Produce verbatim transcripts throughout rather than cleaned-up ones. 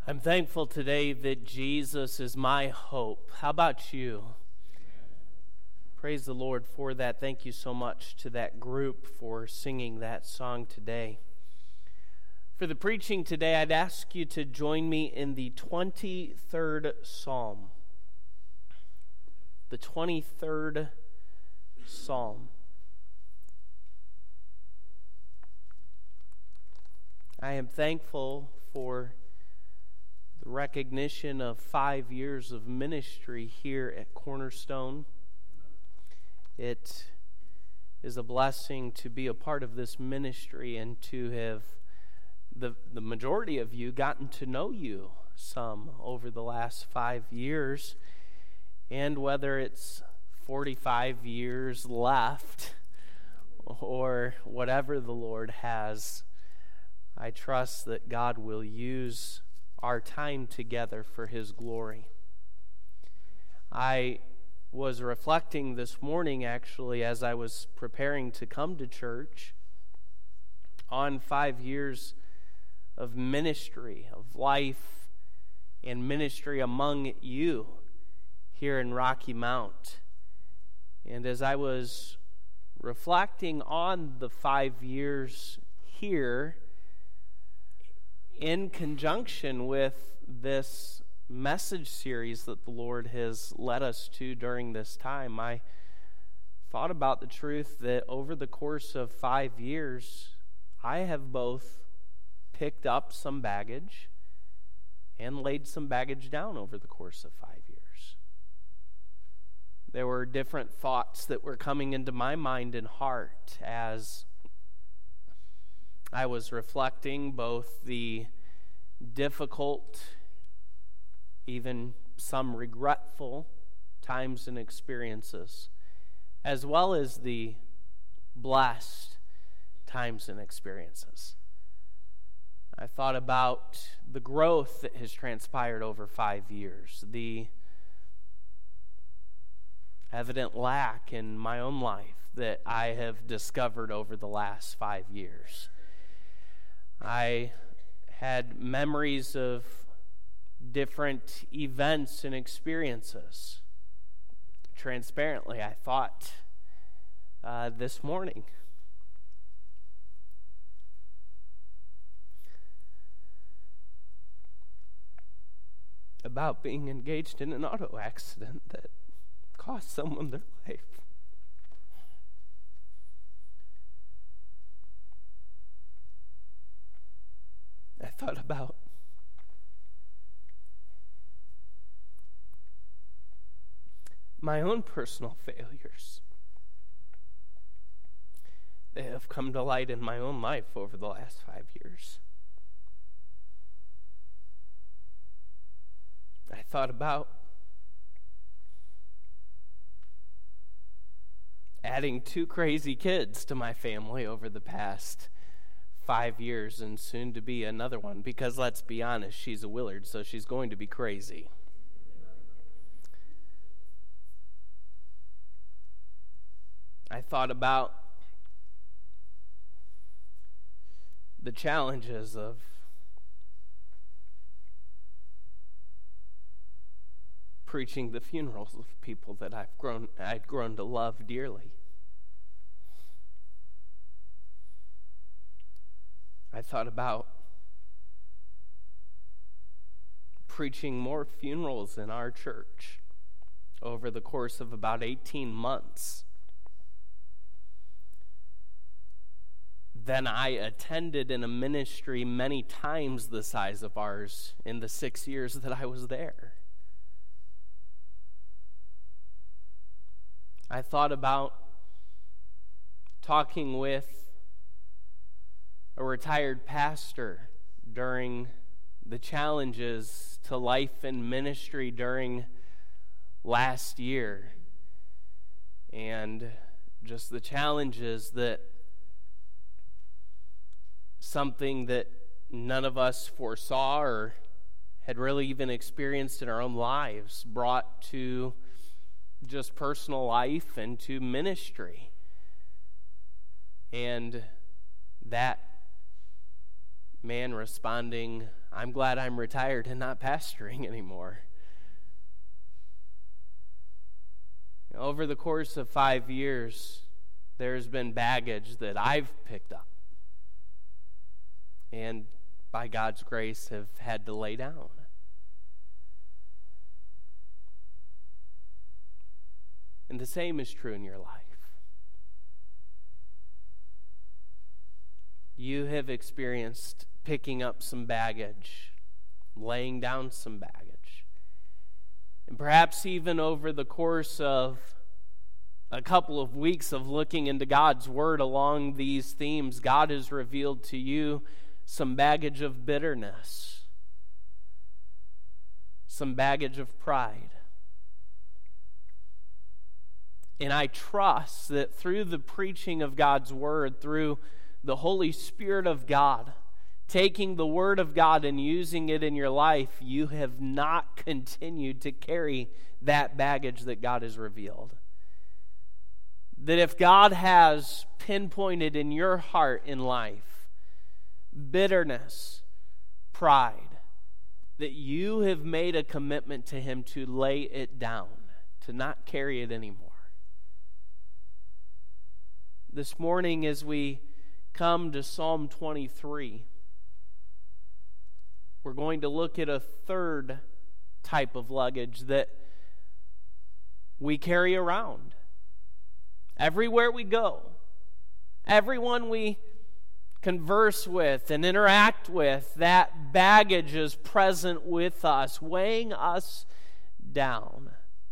I'm thankful today that Jesus is my hope. How about you? Praise the Lord for that. Thank you so much to that group for singing that song today. For the preaching today, I'd ask you to join me in the twenty-third Psalm. The twenty-third Psalm. I am thankful for the recognition of five years of ministry here at Cornerstone. It is a blessing to be a part of this ministry and to have the, the majority of you gotten to know you some over the last five years. And whether it's forty-five years left or whatever the Lord has, I trust that God will use our time together for His glory. I was reflecting this morning, actually, as I was preparing to come to church, on five years of ministry, of life and ministry among you here in Rocky Mount. And as I was reflecting on the five years here, in conjunction with this message series that the Lord has led us to during this time, I thought about the truth that over the course of five years, I have both picked up some baggage and laid some baggage down over the course of five years. There were different thoughts that were coming into my mind and heart as I was reflecting both the difficult, even some regretful times and experiences, as well as the blessed times and experiences. I thought about the growth that has transpired over five years, the evident lack in my own life that I have discovered over the last five years. I had memories of different events and experiences. Transparently, I thought uh, this morning about being engaged in an auto accident that cost someone their life. I thought about my own personal failures that have come to light in my own life over the last five years. I thought about adding two crazy kids to my family over the past five years and soon to be another one, because let's be honest, she's a Willard, so she's going to be crazy. I thought about the challenges of preaching the funerals of people that I've grown I'd grown to love dearly. I thought about preaching more funerals in our church over the course of about eighteen months than I attended in a ministry many times the size of ours in the six years that I was there. I thought about talking with a retired pastor during the challenges to life and ministry during last year, and just the challenges that something that none of us foresaw or had really even experienced in our own lives brought to just personal life and to ministry. And that man responding, "I'm glad I'm retired and not pastoring anymore." Over the course of five years, there's been baggage that I've picked up and by God's grace have had to lay down. And the same is true in your life. You have experienced picking up some baggage, laying down some baggage. And perhaps even over the course of a couple of weeks of looking into God's Word along these themes, God has revealed to you some baggage of bitterness, some baggage of pride. And I trust that through the preaching of God's Word, through the Holy Spirit of God, taking the Word of God and using it in your life, you have not continued to carry that baggage that God has revealed. That if God has pinpointed in your heart in life bitterness, pride, that you have made a commitment to Him to lay it down, to not carry it anymore. This morning, as we come to Psalm twenty-three, we're going to look at a third type of luggage that we carry around. Everywhere we go, everyone we converse with and interact with, that baggage is present with us, weighing us down.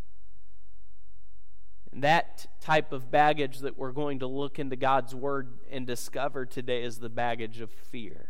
And that type of baggage that we're going to look into God's Word and discover today is the baggage of fear.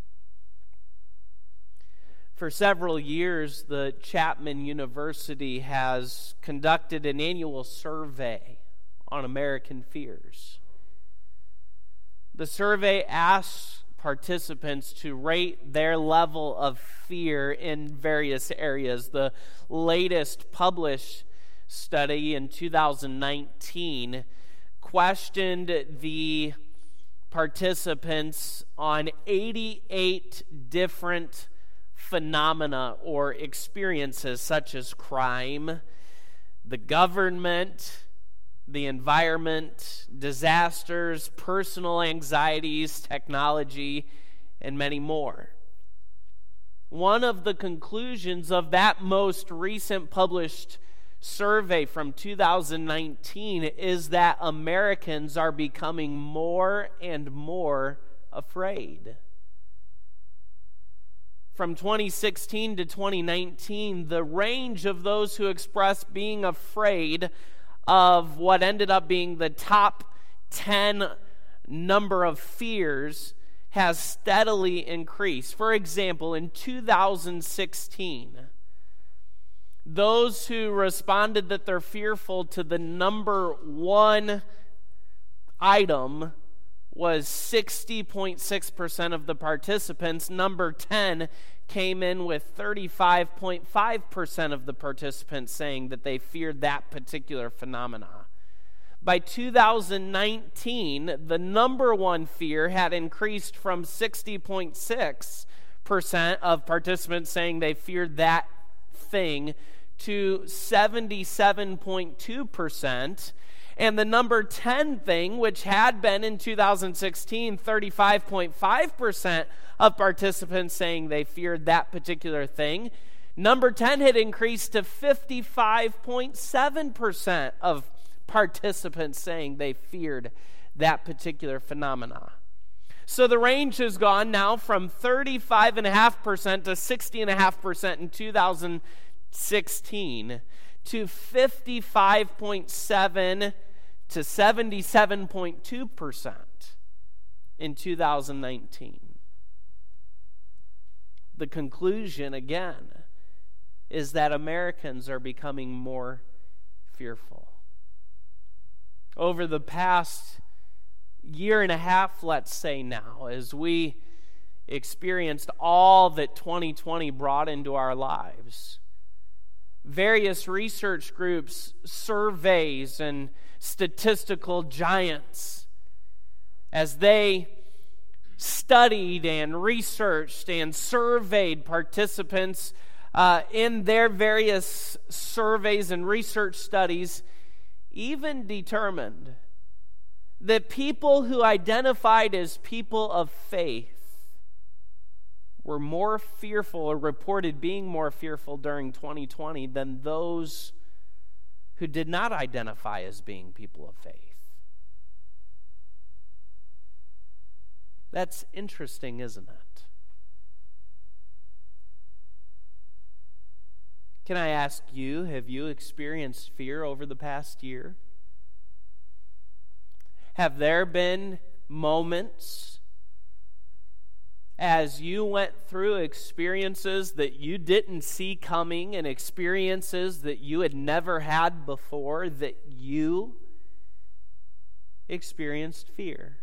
For several years, the Chapman University has conducted an annual survey on American fears. The survey asks participants to rate their level of fear in various areas. The latest published study in two thousand nineteen questioned the participants on eighty-eight different phenomena or experiences, such as crime, the government, the environment, disasters, personal anxieties, technology, and many more. One of the conclusions of that most recent published survey from two thousand nineteen is that Americans are becoming more and more afraid. From twenty sixteen to twenty nineteen, the range of those who expressed being afraid of what ended up being the top ten number of fears has steadily increased. For example, in two thousand sixteen, those who responded that they're fearful to the number one item was sixty point six percent of the participants. Number ten came in with thirty-five point five percent of the participants saying that they feared that particular phenomena. By two thousand nineteen, the number one fear had increased from sixty point six percent of participants saying they feared that thing to seventy-seven point two percent. And the number ten thing, which had been in two thousand sixteen, thirty-five point five percent of participants saying they feared that particular thing, number ten had increased to fifty-five point seven percent of participants saying they feared that particular phenomena. So the range has gone now from thirty-five point five percent to sixty point five percent in two thousand sixteen to fifty-five point seven percent to seventy-seven point two percent in two thousand nineteen. The conclusion, again, is that Americans are becoming more fearful. Over the past year and a half, let's say now, as we experienced all that twenty twenty brought into our lives, various research groups, surveys, and statistical giants, as they studied and researched and surveyed participants uh, in their various surveys and research studies, even determined that people who identified as people of faith were more fearful, or reported being more fearful during twenty twenty than those who did not identify as being people of faith. That's interesting, isn't it? Can I ask you, have you experienced fear over the past year? Have there been moments as you went through experiences that you didn't see coming and experiences that you had never had before, that you experienced fear?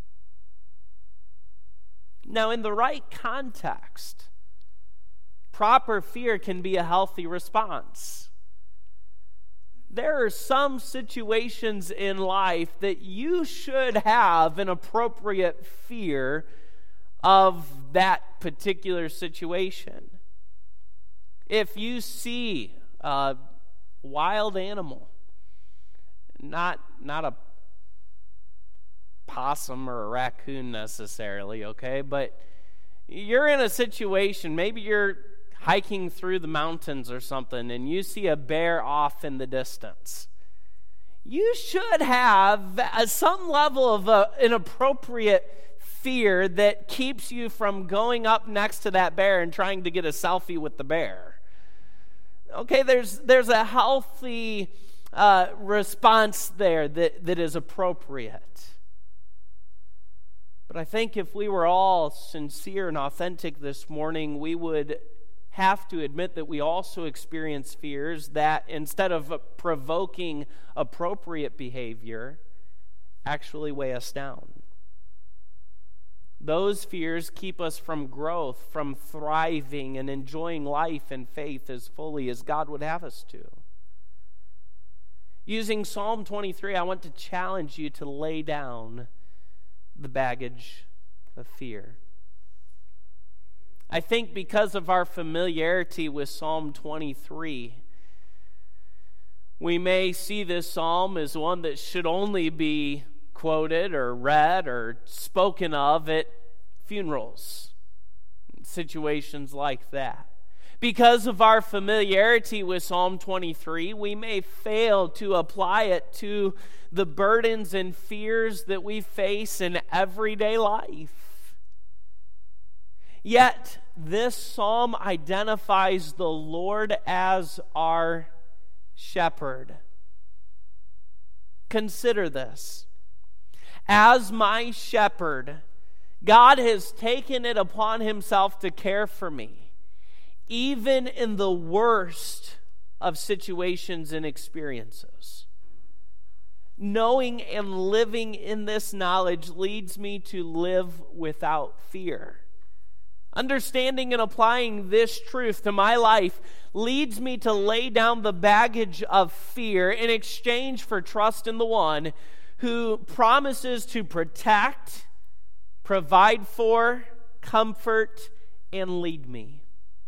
Now, in the right context, proper fear can be a healthy response. There are some situations in life that you should have an appropriate fear of that particular situation. If you see a wild animal, not, not a possum or a raccoon necessarily, okay, but you're in a situation, maybe you're hiking through the mountains or something, and you see a bear off in the distance. You should have a, some level of a, an appropriate fear that keeps you from going up next to that bear and trying to get a selfie with the bear. Okay, there's there's a healthy uh, response there that, that is appropriate. But I think if we were all sincere and authentic this morning, we would have to admit that we also experience fears that, instead of provoking appropriate behavior, actually weigh us down. Those fears keep us from growth, from thriving and enjoying life and faith as fully as God would have us to. Using Psalm twenty-three, I want to challenge you to lay down the baggage of fear. I think because of our familiarity with Psalm twenty-three, we may see this psalm as one that should only be quoted or read or spoken of at funerals, situations like that. Because of our familiarity with Psalm twenty-three, we may fail to apply it to the burdens and fears that we face in everyday life. Yet, this psalm identifies the Lord as our shepherd. Consider this. As my shepherd, God has taken it upon himself to care for me, even in the worst of situations and experiences. Knowing and living in this knowledge leads me to live without fear. Understanding and applying this truth to my life leads me to lay down the baggage of fear in exchange for trust in the one who promises to protect, provide for, comfort, and lead me.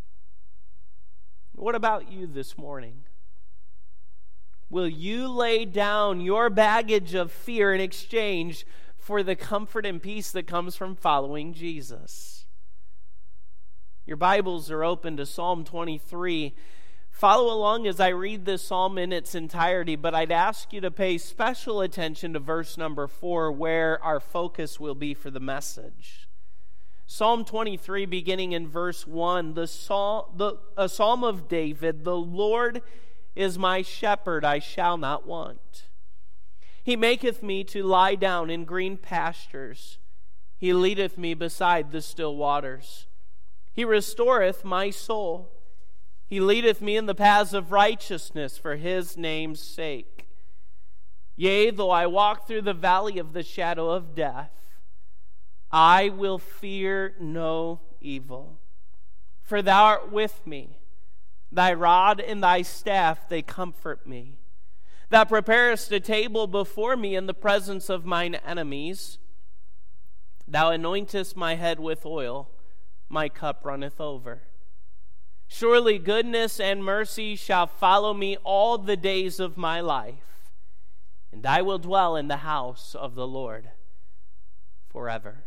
What about you this morning? Will you lay down your baggage of fear in exchange for the comfort and peace that comes from following Jesus? Your Bibles are open to Psalm twenty-three. Follow along as I read this psalm in its entirety, but I'd ask you to pay special attention to verse number four, where our focus will be for the message. Psalm twenty-three, beginning in verse one, the psalm, the, a psalm of David, "The Lord is my shepherd, I shall not want. He maketh me to lie down in green pastures. He leadeth me beside the still waters. He restoreth my soul. He leadeth me in the paths of righteousness for his name's sake. Yea, though I walk through the valley of the shadow of death, I will fear no evil. For thou art with me. Thy rod and thy staff, they comfort me. Thou preparest a table before me in the presence of mine enemies. Thou anointest my head with oil, my cup runneth over. Surely goodness and mercy shall follow me all the days of my life, and I will dwell in the house of the Lord forever.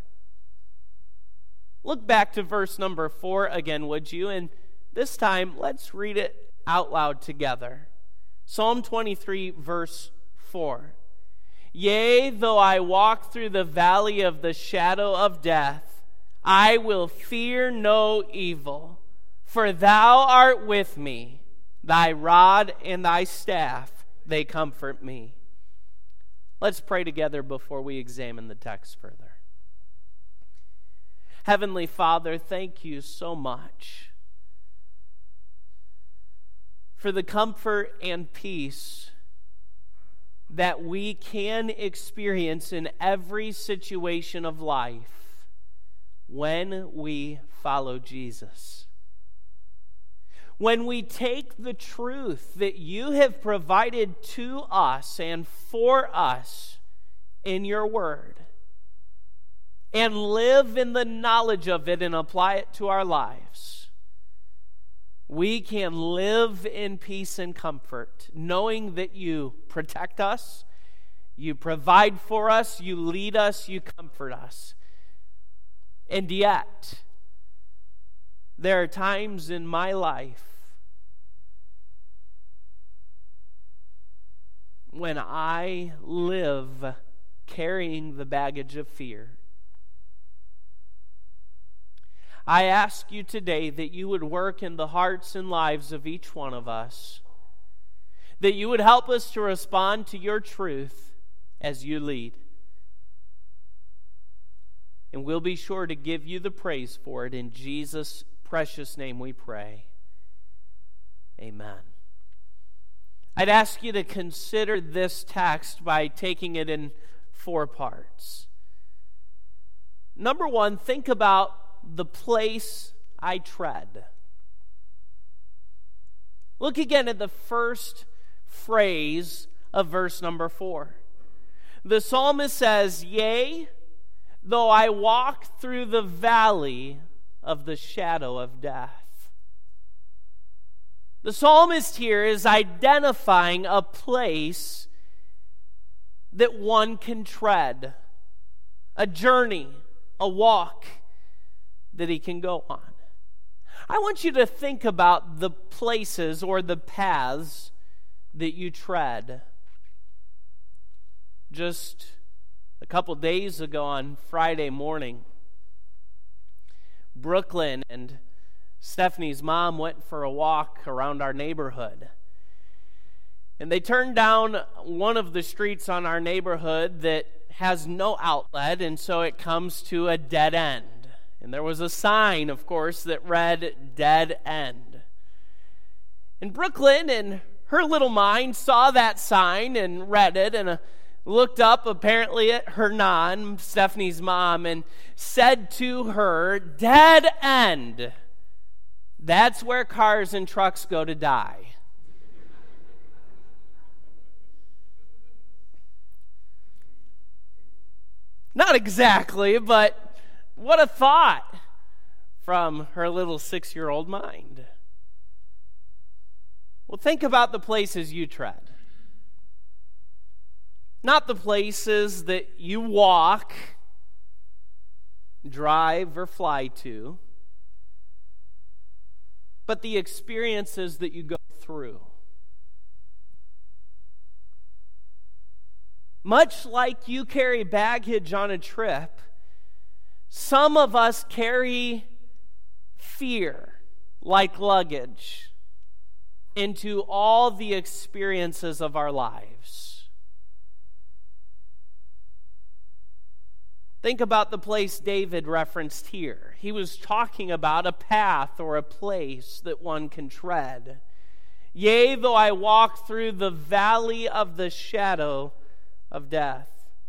Look back to verse number four again, would you? And this time, let's read it out loud together. Psalm twenty-three, verse four. Yea, though I walk through the valley of the shadow of death, I will fear no evil, for thou art with me. Thy rod and thy staff, they comfort me. Let's pray together before we examine the text further. Heavenly Father, thank you so much for the comfort and peace that we can experience in every situation of life when we follow Jesus. When we take the truth that you have provided to us and for us in your word and live in the knowledge of it and apply it to our lives, we can live in peace and comfort, knowing that you protect us, you provide for us, you lead us, you comfort us. And yet, there are times in my life when I live carrying the baggage of fear. I ask you today that you would work in the hearts and lives of each one of us, that you would help us to respond to your truth as you lead. And we'll be sure to give you the praise for it. In Jesus' precious name we pray. Amen. I'd ask you to consider this text by taking it in four parts. Number one, think about the place I tread. Look again at the first phrase of verse number four. The psalmist says, "Yea, though I walk through the valley of the shadow of death." The psalmist here is identifying a place that one can tread, a journey, a walk that he can go on. I want you to think about the places or the paths that you tread. Just a couple days ago on Friday morning, Brooklyn and Stephanie's mom went for a walk around our neighborhood. And they turned down one of the streets on our neighborhood that has no outlet, and so it comes to a dead end. And there was a sign, of course, that read, "Dead End." And Brooklyn, in her little mind, saw that sign and read it and uh, looked up apparently at her nan, Stephanie's mom, and said to her, "Dead end. That's where cars and trucks go to die." Not exactly, but what a thought from her little six-year-old mind. Well, think about the places you tread. Not the places that you walk, drive, or fly to, but the experiences that you go through. Much like you carry baggage on a trip, some of us carry fear like luggage into all the experiences of our lives. Think about the place David referenced here. He was talking about a path or a place that one can tread. "Yea, though I walk through the valley of the shadow of death."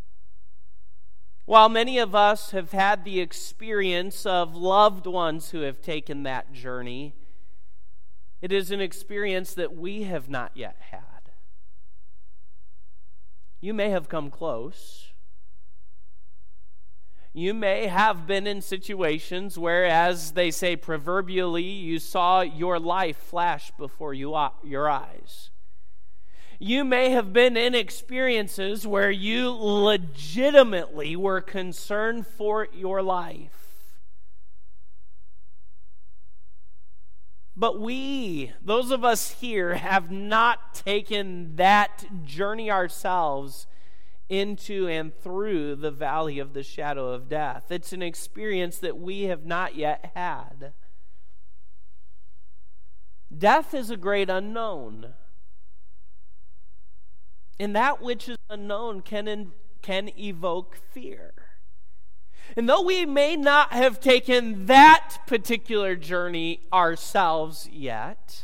While many of us have had the experience of loved ones who have taken that journey, it is an experience that we have not yet had. You may have come close. You may have been in situations where, as they say proverbially, you saw your life flash before you, your eyes. You may have been in experiences where you legitimately were concerned for your life. But we, those of us here, have not taken that journey ourselves into and through the valley of the shadow of death. It's an experience that we have not yet had. Death is a great unknown. And that which is unknown can, in, can evoke fear. And though we may not have taken that particular journey ourselves yet,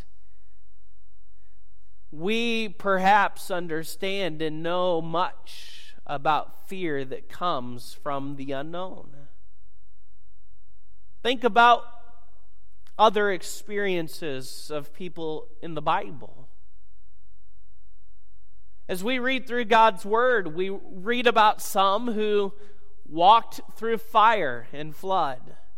we perhaps understand and know much about fear that comes from the unknown. Think about other experiences of people in the Bible. As we read through God's Word, we read about some who walked through fire and flood.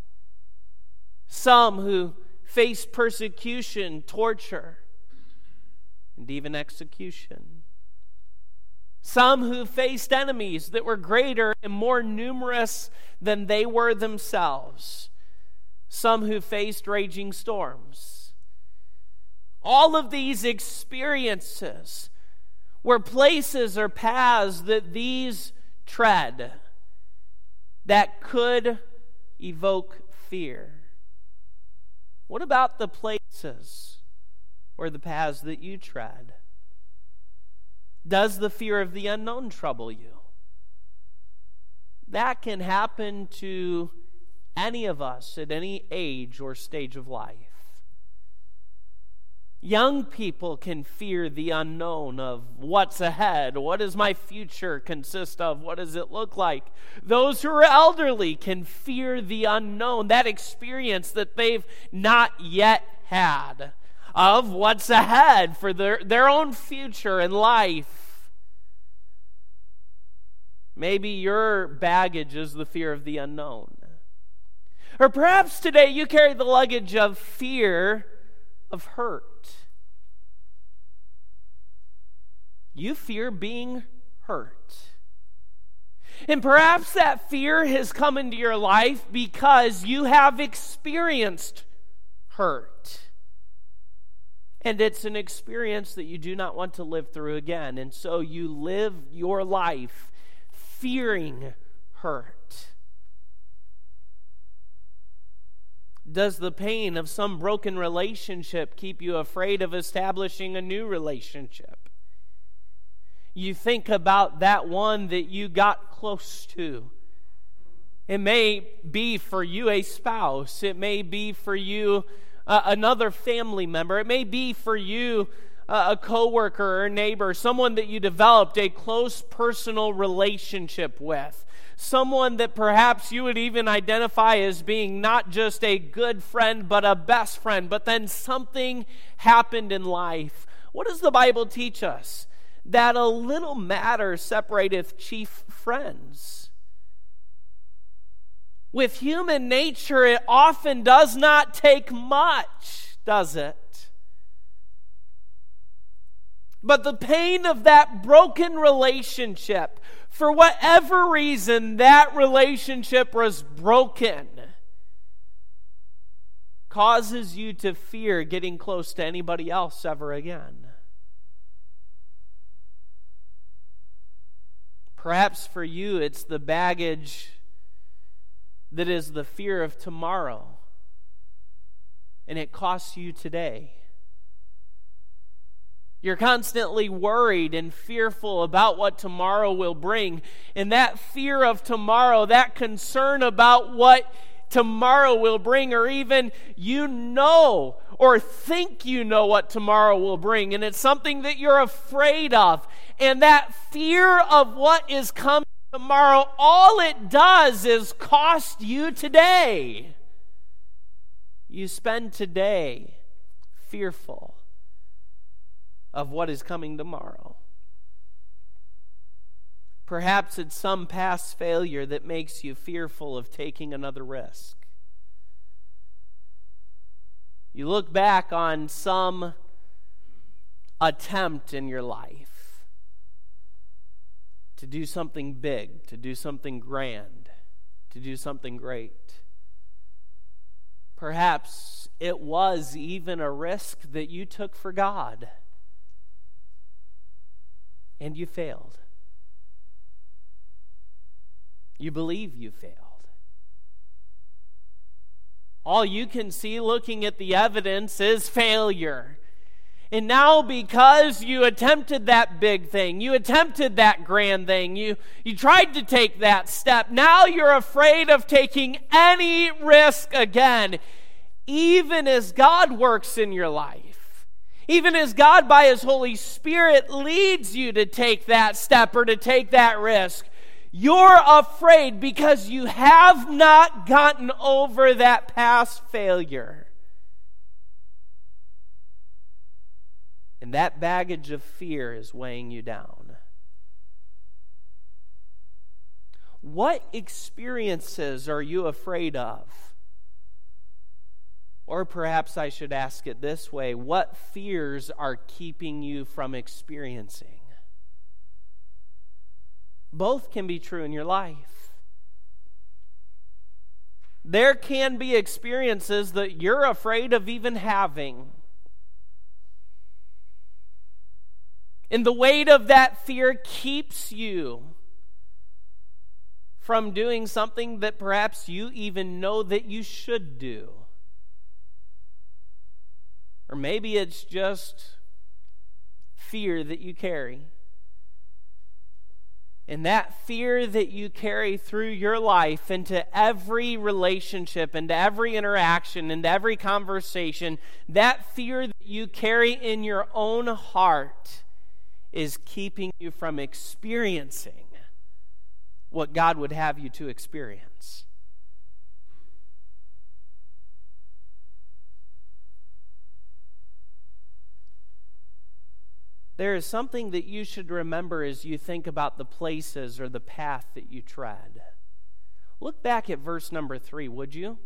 Some who faced persecution, torture, and even execution. Some who faced enemies that were greater and more numerous than they were themselves. Some who faced raging storms. All of these experiences were places or paths that these tread that could evoke fear. What about the places or the paths that you tread? Does the fear of the unknown trouble you? That can happen to any of us at any age or stage of life. Young people can fear the unknown of what's ahead. What does my future consist of? What does it look like? Those who are elderly can fear the unknown, that experience that they've not yet had of what's ahead for their, their own future in life. Maybe your baggage is the fear of the unknown. Or perhaps today you carry the luggage of fear of hurt. You fear being hurt. And perhaps that fear has come into your life because you have experienced hurt. And it's an experience that you do not want to live through again. And so you live your life fearing hurt. Does the pain of some broken relationship keep you afraid of establishing a new relationship? You think about that one that you got close to. It may be for you a spouse. It may be for you uh, another family member. It may be for you uh, a coworker or a neighbor, someone that you developed a close personal relationship with. Someone that perhaps you would even identify as being not just a good friend, but a best friend. But then something happened in life. What does the Bible teach us? That a little matter separateth chief friends. With human nature, it often does not take much, does it? But the pain of that broken relationship, for whatever reason that relationship was broken, causes you to fear getting close to anybody else ever again. Perhaps for you, it's the baggage that is the fear of tomorrow, and it costs you today. You're constantly worried and fearful about what tomorrow will bring, and that fear of tomorrow, that concern about what tomorrow will bring, or even you know or think you know what tomorrow will bring, and it's something that you're afraid of. And that fear of what is coming tomorrow, all it does is cost you today. You spend today fearful of what is coming tomorrow. Perhaps it's some past failure that makes you fearful of taking another risk. You look back on some attempt in your life to do something big, to do something grand, to do something great. Perhaps it was even a risk that you took for God, and you failed. You believe you failed. All you can see looking at the evidence is failure. And now because you attempted that big thing, you attempted that grand thing, you, you tried to take that step, now you're afraid of taking any risk again, even as God works in your life. Even as God by His Holy Spirit leads you to take that step or to take that risk, you're afraid because you have not gotten over that past failure. And that baggage of fear is weighing you down. What experiences are you afraid of? Or perhaps I should ask it this way: what fears are keeping you from experiencing? Both can be true in your life. There can be experiences that you're afraid of even having. And the weight of that fear keeps you from doing something that perhaps you even know that you should do. Or maybe it's just fear that you carry. And that fear that you carry through your life into every relationship, into every interaction, into every conversation, that fear that you carry in your own heart is keeping you from experiencing what God would have you to experience. There is something that you should remember as you think about the places or the path that you tread. Look back at verse number three, would you?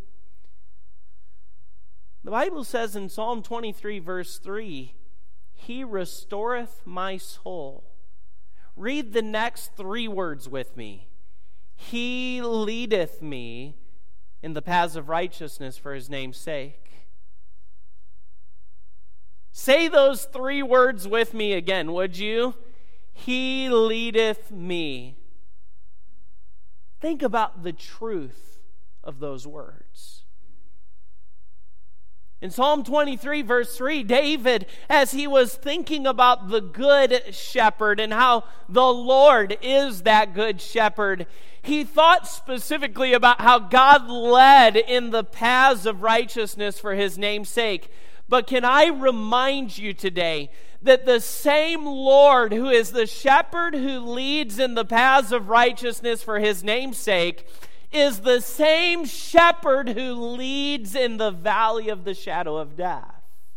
The Bible says in Psalm twenty-three, verse three, He restoreth my soul. Read the next three words with me. He leadeth me in the paths of righteousness for His name's sake. Say those three words with me again, would you? He leadeth me. Think about the truth of those words. In Psalm twenty-three, verse three, David, as he was thinking about the good shepherd and how the Lord is that good shepherd, he thought specifically about how God led in the paths of righteousness for His name's sake. But can I remind you today that the same Lord who is the shepherd who leads in the paths of righteousness for His name's sake is the same shepherd who leads in the valley of the shadow of death.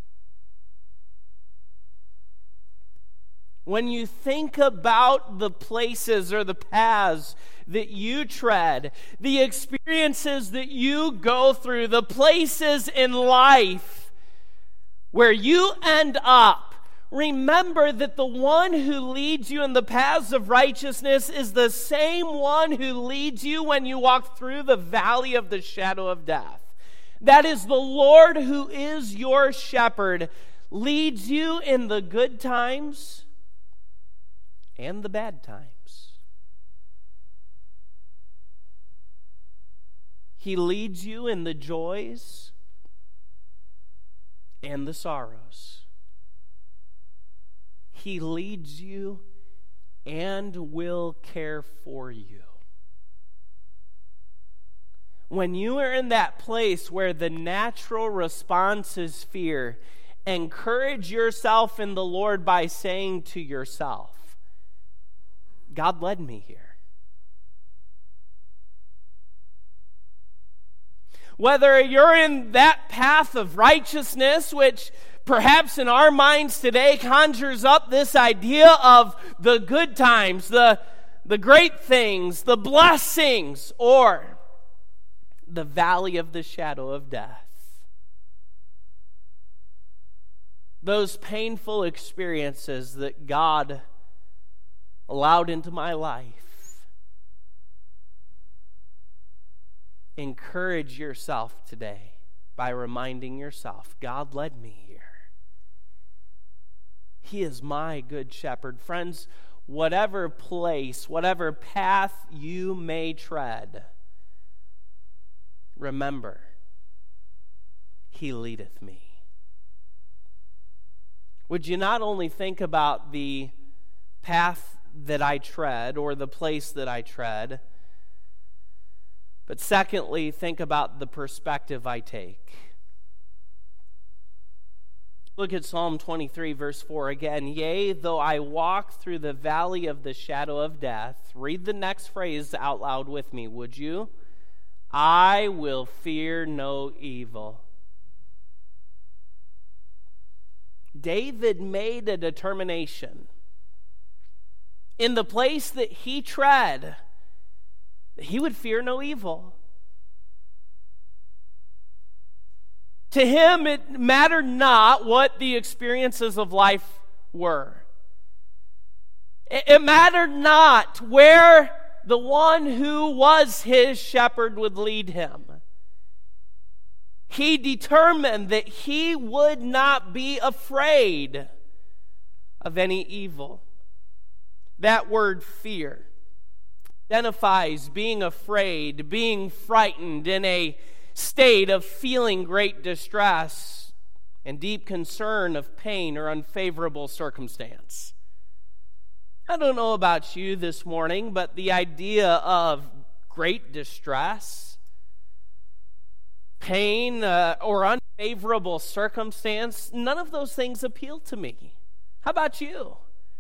When you think about the places or the paths that you tread, the experiences that you go through, the places in life where you end up, remember that the one who leads you in the paths of righteousness is the same one who leads you when you walk through the valley of the shadow of death. That is the Lord who is your shepherd, leads you in the good times and the bad times. He leads you in the joys and the sorrows. He leads you and will care for you. When you are in that place where the natural response is fear, encourage yourself in the Lord by saying to yourself, God led me here. Whether you're in that path of righteousness, which perhaps in our minds today conjures up this idea of the good times, the, the great things, the blessings, or the valley of the shadow of death. Those painful experiences that God allowed into my life. Encourage yourself today by reminding yourself, God led me here. He is my good shepherd. Friends, whatever place, whatever path you may tread, remember, He leadeth me. Would you not only think about the path that I tread or the place that I tread, but secondly, think about the perspective I take. Look at Psalm twenty-three, verse four again. Yea, though I walk through the valley of the shadow of death. Read the next phrase out loud with me, would you? I will fear no evil. David made a determination in the place that he tread that he would fear no evil. To him, it mattered not what the experiences of life were. It mattered not where the one who was his shepherd would lead him. He determined that he would not be afraid of any evil. That word fear identifies being afraid, being frightened, in a state of feeling great distress and deep concern of pain or unfavorable circumstance. I don't know about you this morning, but the idea of great distress, pain, uh, or unfavorable circumstance, none of those things appeal to me. How about you?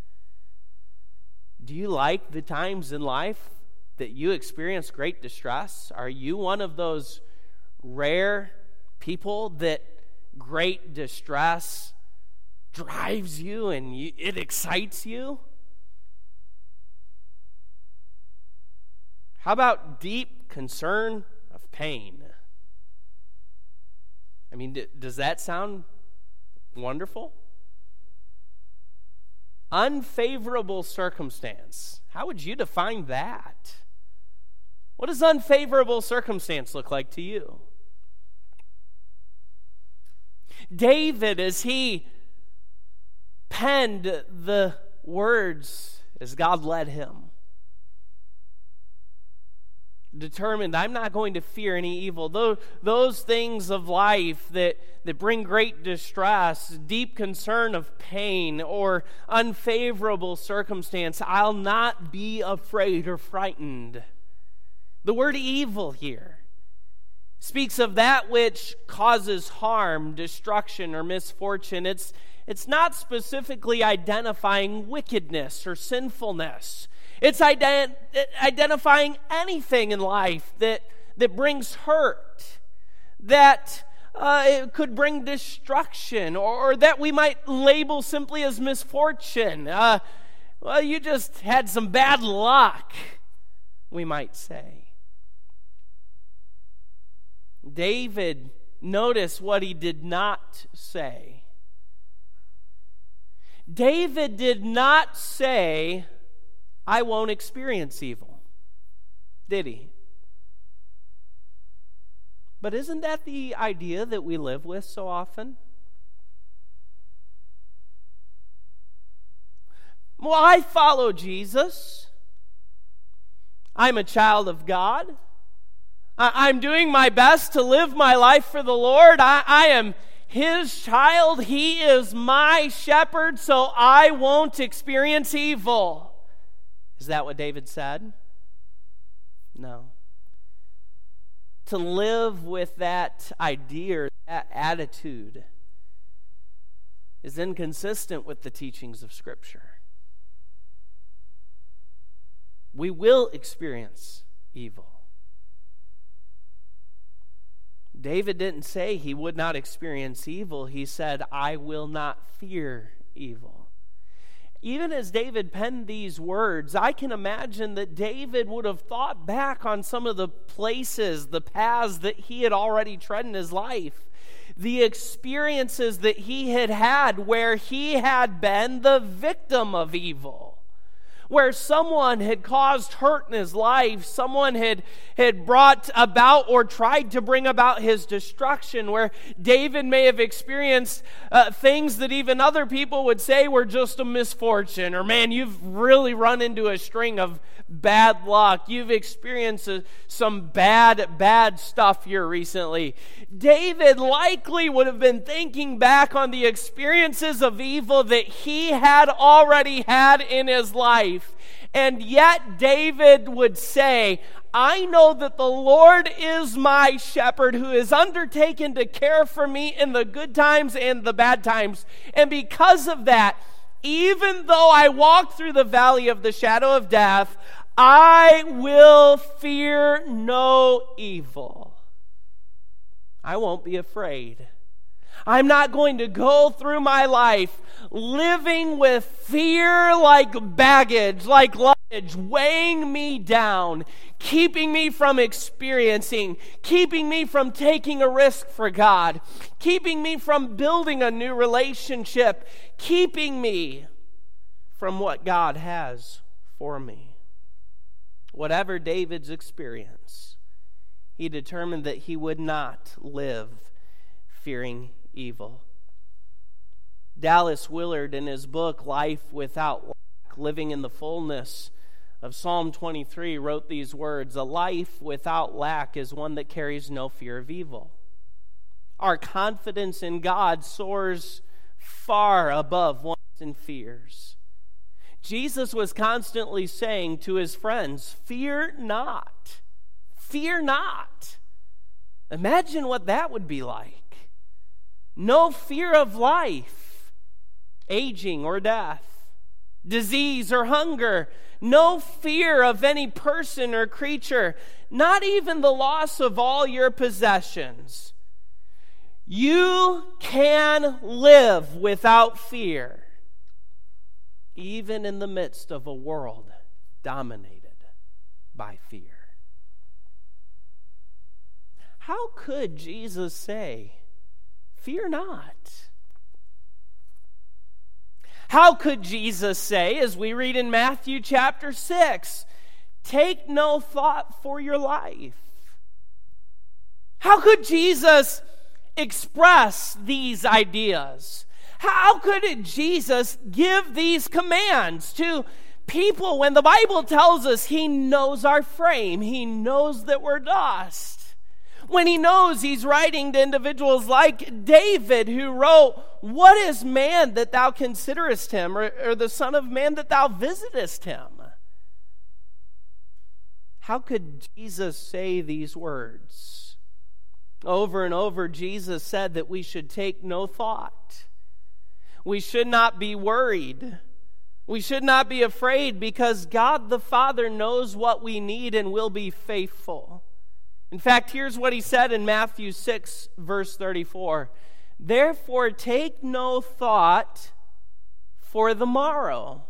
Do you like the times in life that you experience great distress? Are you one of those rare people that great distress drives you and you, it excites you? How about deep concern of pain? I mean, d- does that sound wonderful? Unfavorable circumstance. How would you define that? What does unfavorable circumstance look like to you? David, as he penned the words as God led him, determined, I'm not going to fear any evil. Those, those things of life that, that bring great distress, deep concern of pain, or unfavorable circumstance, I'll not be afraid or frightened. The word evil here speaks of that which causes harm, destruction, or misfortune. It's, it's not specifically identifying wickedness or sinfulness. It's ident- identifying anything in life that, that brings hurt, that uh, it could bring destruction, or, or that we might label simply as misfortune. Uh, well, you just had some bad luck, we might say. David, notice what he did not say. David did not say, I won't experience evil, did he? But isn't that the idea that we live with so often? Well, I follow Jesus. I'm a child of God. I'm doing my best to live my life for the Lord. I, I am His child. He is my shepherd, so I won't experience evil. Is that what David said? No. To live with that idea, that attitude, is inconsistent with the teachings of Scripture. We will experience evil. David didn't say he would not experience evil. He said, I will not fear evil. even as David penned these words, I can imagine that David would have thought back on some of the places, the paths that he had already tread in his life, the experiences that he had had where he had been the victim of evil, where someone had caused hurt in his life, someone had, had brought about or tried to bring about his destruction, where David may have experienced uh, things that even other people would say were just a misfortune, or man, you've really run into a string of bad luck. You've experienced uh, some bad, bad stuff here recently. David likely would have been thinking back on the experiences of evil that he had already had in his life. And yet David would say, I know that the Lord is my shepherd who is undertaken to care for me in the good times and the bad times. And because of that, even though I walk through the valley of the shadow of death, I will fear no evil. I won't be afraid. I'm not going to go through my life living with fear like baggage, like luggage, weighing me down, keeping me from experiencing, keeping me from taking a risk for God, keeping me from building a new relationship, keeping me from what God has for me. Whatever David's experience, he determined that he would not live fearing evil. Dallas Willard, in his book, Life Without Lack, Living in the Fullness of Psalm twenty-three, wrote these words, a life without lack is one that carries no fear of evil. Our confidence in God soars far above wants and fears. Jesus was constantly saying to his friends, fear not, fear not. Imagine what that would be like. No fear of life, aging or death, disease or hunger. No fear of any person or creature, not even the loss of all your possessions. You can live without fear, even in the midst of a world dominated by fear. How could Jesus say, fear not? How could Jesus say, as we read in Matthew chapter six, take no thought for your life? How could Jesus express these ideas? How could Jesus give these commands to people when the Bible tells us he knows our frame, he knows that we're dust? When he knows he's writing to individuals like David, who wrote, what is man that thou considerest him, or, or the son of man that thou visitest him? How could Jesus say these words? Over and over, Jesus said that we should take no thought. We should not be worried. We should not be afraid, because God the Father knows what we need and will be faithful. In fact, here's what he said in Matthew six, verse thirty-four. Therefore, take no thought for the morrow.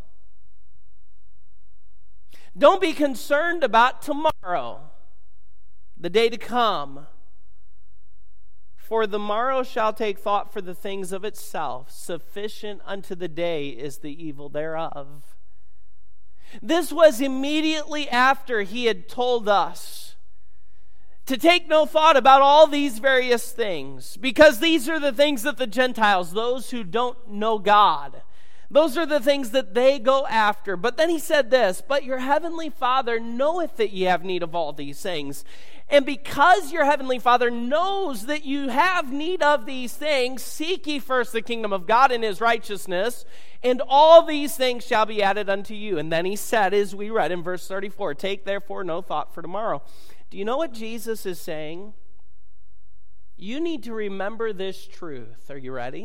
Don't be concerned about tomorrow, the day to come. For the morrow shall take thought for the things of itself. Sufficient unto the day is the evil thereof. This was immediately after he had told us to take no thought about all these various things, because these are the things that the Gentiles, those who don't know God, those are the things that they go after. But then he said this, but your heavenly Father knoweth that ye have need of all these things. And because your heavenly Father knows that you have need of these things, seek ye first the kingdom of God and his righteousness, and all these things shall be added unto you. And then he said, as we read in verse thirty-four, take therefore no thought for tomorrow. Do you know what Jesus is saying? You need to remember this truth. Are you ready?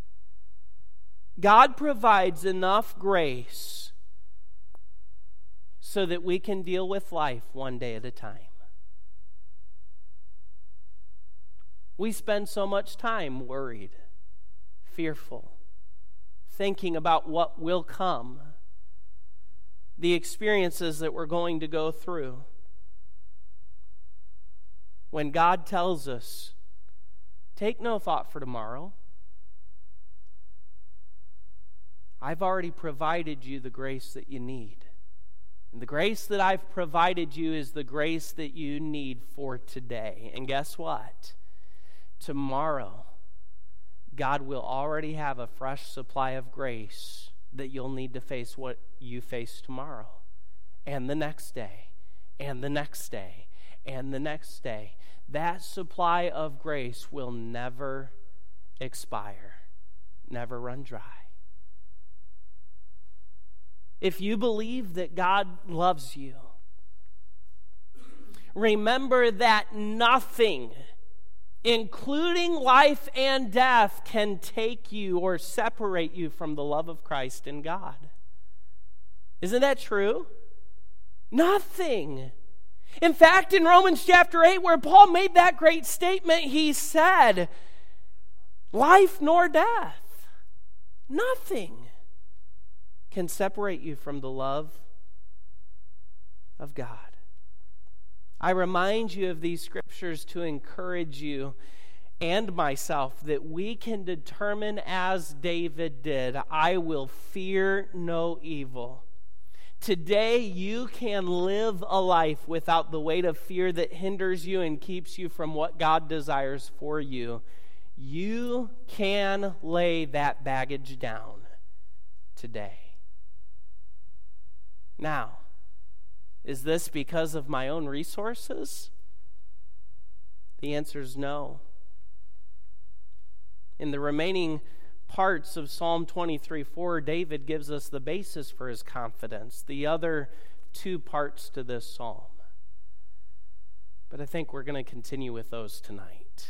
God provides enough grace so that we can deal with life one day at a time. We spend so much time worried, fearful, thinking about what will come, the experiences that we're going to go through. When God tells us, take no thought for tomorrow, I've already provided you the grace that you need. And the grace that I've provided you is the grace that you need for today. And guess what? Tomorrow, God will already have a fresh supply of grace that you'll need to face what you face tomorrow, and the next day, and the next day, and the next day. That supply of grace will never expire, never run dry. If you believe that God loves you, remember that nothing, including life and death, can take you or separate you from the love of Christ and God. Isn't that true? Nothing. In fact, in Romans chapter eight, where Paul made that great statement, he said, life nor death, nothing can separate you from the love of God. I remind you of these scriptures to encourage you and myself that we can determine, as David did, I will fear no evil. Today, you can live a life without the weight of fear that hinders you and keeps you from what God desires for you. You can lay that baggage down today. Now, is this because of my own resources? The answer is no. In the remaining parts of Psalm twenty-three four, David gives us the basis for his confidence, the other two parts to this psalm. But I think we're going to continue with those tonight.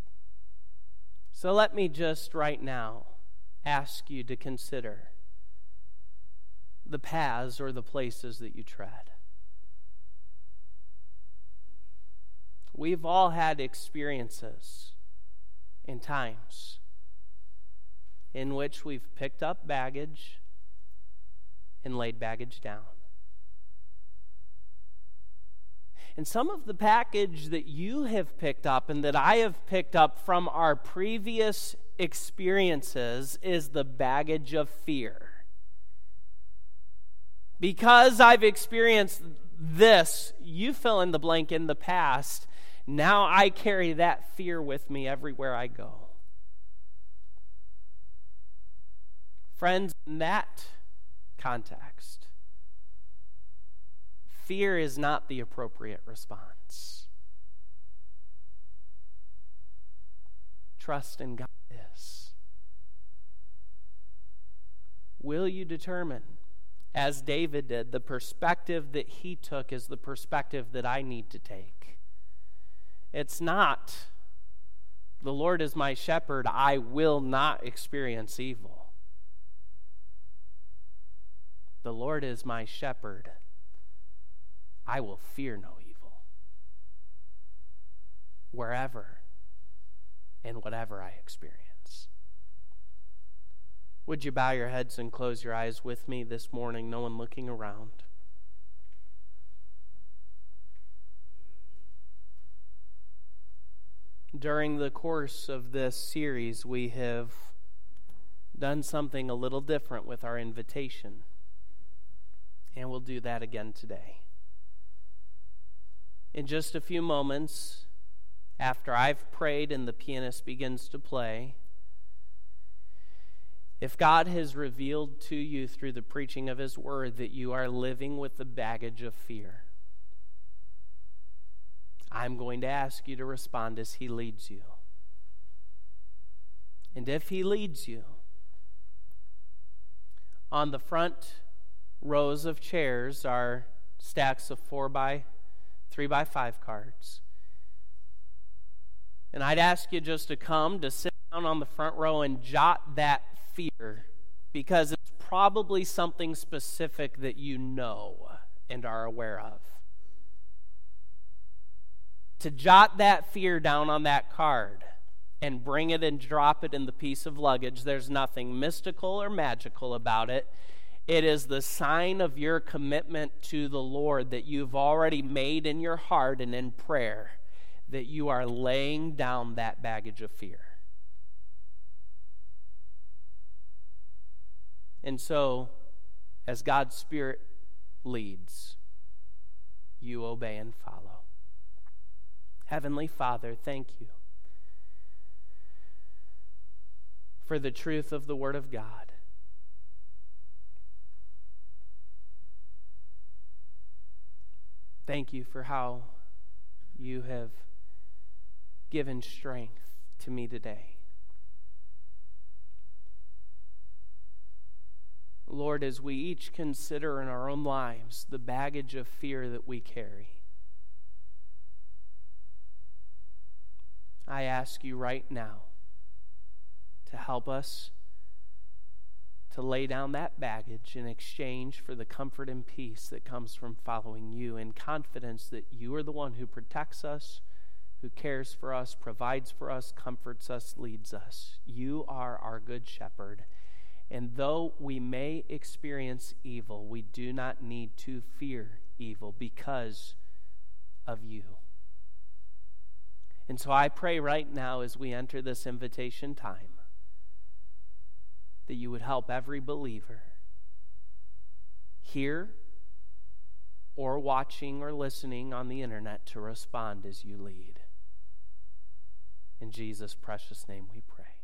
So let me just right now ask you to consider the paths or the places that you tread. We've all had experiences and times in which we've picked up baggage and laid baggage down. And some of the baggage that you have picked up and that I have picked up from our previous experiences is the baggage of fear. Because I've experienced this, you fill in the blank, in the past, now I carry that fear with me everywhere I go. Friends, in that context, fear is not the appropriate response. Trust in God is. Will you determine, as David did, the perspective that he took is the perspective that I need to take? It's not, the Lord is my shepherd, I will not experience evil. The Lord is my shepherd, I will fear no evil. Wherever and whatever I experience. Would you bow your heads and close your eyes with me this morning, no one looking around? During the course of this series, we have done something a little different with our invitation. And we'll do that again today. In just a few moments, after I've prayed and the pianist begins to play, if God has revealed to you through the preaching of His Word that you are living with the baggage of fear, I'm going to ask you to respond as He leads you. And if He leads you, on the front rows of chairs are stacks of four by three by five cards. And I'd ask you just to come, to sit down on the front row and jot that fear, because it's probably something specific that you know and are aware of. To jot that fear down on that card and bring it and drop it in the piece of luggage. There's nothing mystical or magical about it. It is the sign of your commitment to the Lord that you've already made in your heart and in prayer, that you are laying down that baggage of fear. And so, as God's Spirit leads, you obey and follow. Heavenly Father, thank you for the truth of the Word of God. Thank you for how you have given strength to me today. Lord, as we each consider in our own lives the baggage of fear that we carry, I ask you right now to help us to lay down that baggage in exchange for the comfort and peace that comes from following you, in confidence that you are the one who protects us, who cares for us, provides for us, comforts us, leads us. You are our good shepherd. And though we may experience evil, we do not need to fear evil because of you. And so I pray right now as we enter this invitation time that you would help every believer here or watching or listening on the internet to respond as you lead. In Jesus' precious name we pray.